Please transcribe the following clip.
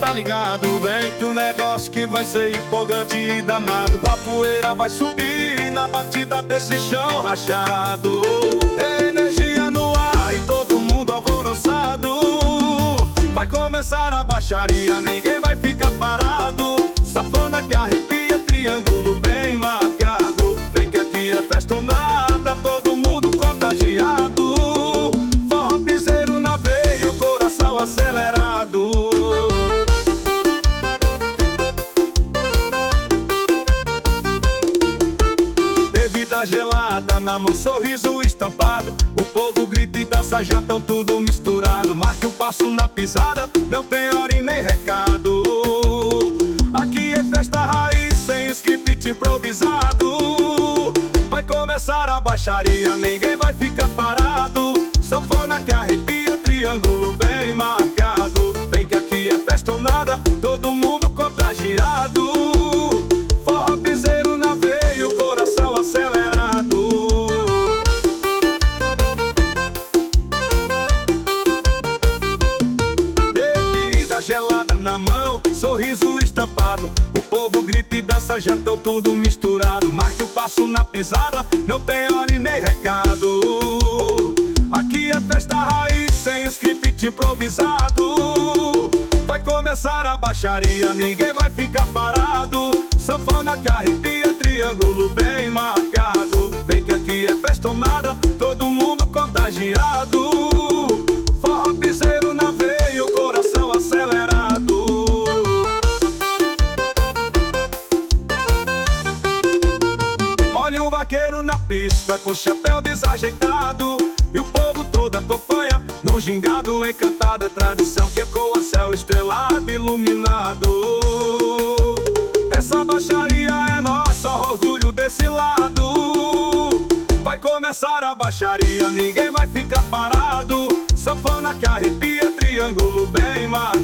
tá ligado, vem que o negócio que vai ser empolgante e danado. A poeira vai subir na batida desse chão rachado. Energia no ar e todo mundo alvoroçado. Vai começar a baixaria, ninguém vai ficar parado. Safona que arrepia, triângulo bem marcado. Vem que aqui é festa ou nada, todo mundo contagiado. Forró piseiro na veia, o coração acelerado. Bebida gelada na mão, sorriso estampado. O povo grita e dança, já tão tudo misturado. Marque o passo na pisada, não tem hora e nem recado. Aqui é festa raiz, sem script improvisado. Vai começar a baixaria, ninguém vai ficar parado. Sanfona que arrepia, triângulo bem marcado. Vem que aqui é festa ou nada, todo mundo contagiado. Forró piseiro na veia, o coração acelerado. Bebida gelada na mão, sorriso estampado. O povo grita e dança, já tão tudo misturado. Marque o passo na pisada, não tem hora e nem recado. Aqui é festa raiz, sem script improvisado. Vai começar a baixaria, ninguém vai ficar parado. Sanfona que arrepia, triângulo bem marcado. Vem que aqui é festa ou nada, todo mundo contagiado. Forró piseiro na veia, o coração acelerado. Olha um vaqueiro na pista com chapéu desajeitado. E o povo todo acompanha no gingado encantado. É tradição que ecoa céu estrelado, iluminado. Essa baixaria é nossa, orgulho desse lado. Vai começar a baixaria, ninguém vai ficar parado. Sanfona que arrepia, triângulo bem marcado.